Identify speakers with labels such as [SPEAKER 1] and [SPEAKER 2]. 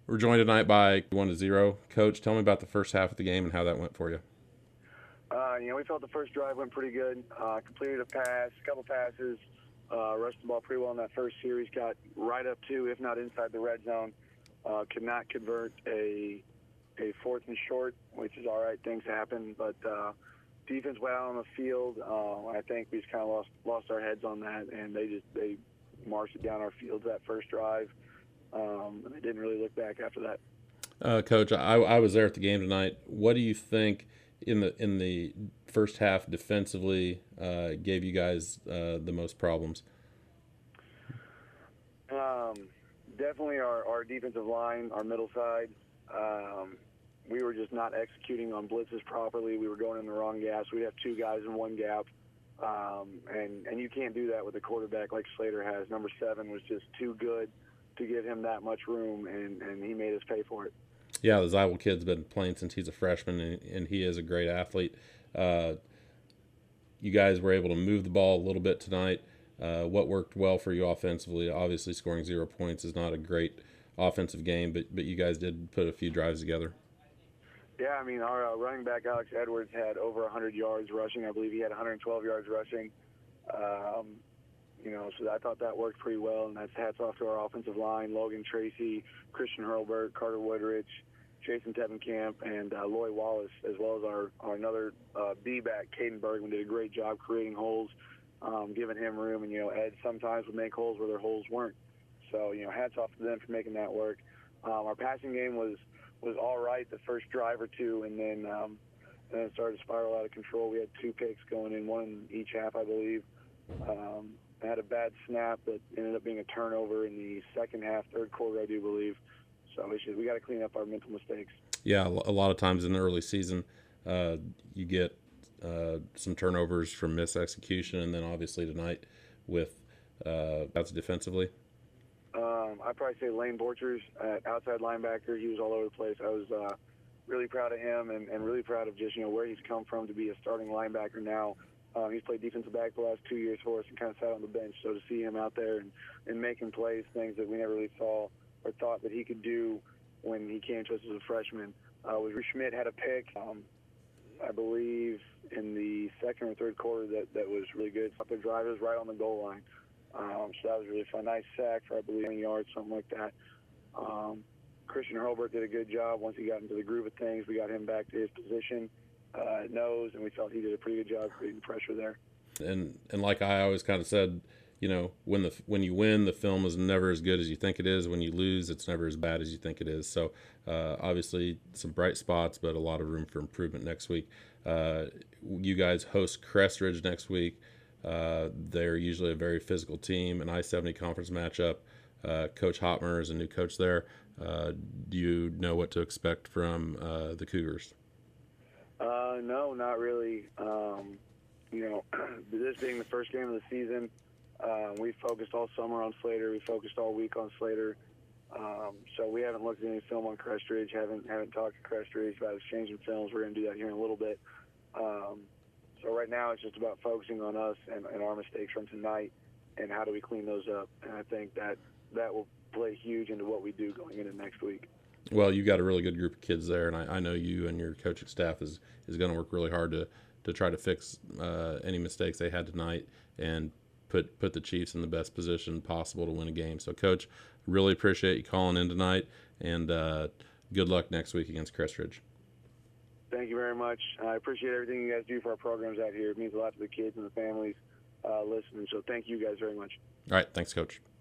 [SPEAKER 1] We're joined tonight by 1-0. Coach, tell me about the first half of the game and how that went for you.
[SPEAKER 2] We felt the first drive went pretty good. Completed a pass, a couple passes, rushed the ball pretty well in that first series. Got right up to, if not inside the red zone. Could not convert a fourth and short, which is all right. Things happen, but defense went out on the field. I think we just kind of lost our heads on that, and they marched it down our field that first drive. And they didn't really look back after that.
[SPEAKER 1] Coach, I was there at the game tonight. What do you think in the first half defensively gave you guys the most problems?
[SPEAKER 2] Definitely our defensive line, our middle side. We were just not executing on blitzes properly. We were going in the wrong gaps. We'd have two guys in one gap. And you can't do that with a quarterback like Slater has. Number 7 was just too good to give him that much room, and he made us pay for it.
[SPEAKER 1] Yeah, the Zywel kid's been playing since he's a freshman, and he is a great athlete. You guys were able to move the ball a little bit tonight. What worked well for you offensively? Obviously, scoring 0 points is not a great offensive game, but you guys did put a few drives together.
[SPEAKER 2] Yeah, I mean, our running back, Alex Edwards, had over 100 yards rushing. I believe he had 112 yards rushing. So I thought that worked pretty well, and that's hats off to our offensive line, Logan Tracy, Christian Hurlbert, Carter Woodrich, Jason Teppenkamp, and Loy Wallace, as well as our another B-back, Caden Bergman, did a great job creating holes, giving him room. And, Ed sometimes would make holes where their holes weren't. So, hats off to them for making that work. Our passing game was all right the first drive or two, and then it started to spiral out of control. We had 2 picks going in, one in each half, I believe. I had a bad snap that ended up being a turnover in the second half, third quarter, I do believe. So we got to clean up our mental mistakes.
[SPEAKER 1] Yeah, a lot of times in the early season, you get some turnovers from misexecution, and then obviously tonight with that's defensively.
[SPEAKER 2] I'd probably say Lane Borchers, outside linebacker. He was all over the place. I was really proud of him and really proud of just where he's come from to be a starting linebacker now. He's played defensive back the last 2 years for us and kind of sat on the bench. So to see him out there and making plays, things that we never really saw or thought that he could do when he came to us as a freshman. Drew Schmidt had a pick, I believe, in the second or third quarter that was really good. The drive was right on the goal line. So that was really fun. Nice sack for, I believe, 20 yards, something like that. Christian Hurlbert did a good job. Once he got into the groove of things, we got him back to his position. Nose, and we felt he did a pretty good job creating pressure there.
[SPEAKER 1] And like I always kind of said, when you win, the film is never as good as you think it is. When you lose, it's never as bad as you think it is. So obviously some bright spots, but a lot of room for improvement next week. You guys host Crestridge next week. They're usually a very physical team, an I-70 conference matchup. Coach Hotmer is a new coach there. Do you know what to expect from the Cougars?
[SPEAKER 2] No, not really. This being the first game of the season, we focused all summer on Slater. We focused all week on Slater. So we haven't looked at any film on Crestridge. Haven't talked to Crestridge about exchanging films. We're going to do that here in a little bit. So right now it's just about focusing on us and our mistakes from tonight and how do we clean those up. And I think that will play huge into what we do going into next week.
[SPEAKER 1] Well, you've got a really good group of kids there, and I know you and your coaching staff is going to work really hard to try to fix any mistakes they had tonight and put the Chiefs in the best position possible to win a game. So, Coach, really appreciate you calling in tonight, and good luck next week against Crestridge.
[SPEAKER 2] Thank you very much. I appreciate everything you guys do for our programs out here. It means a lot to the kids and the families listening. So thank you guys very much.
[SPEAKER 1] All right, thanks, Coach.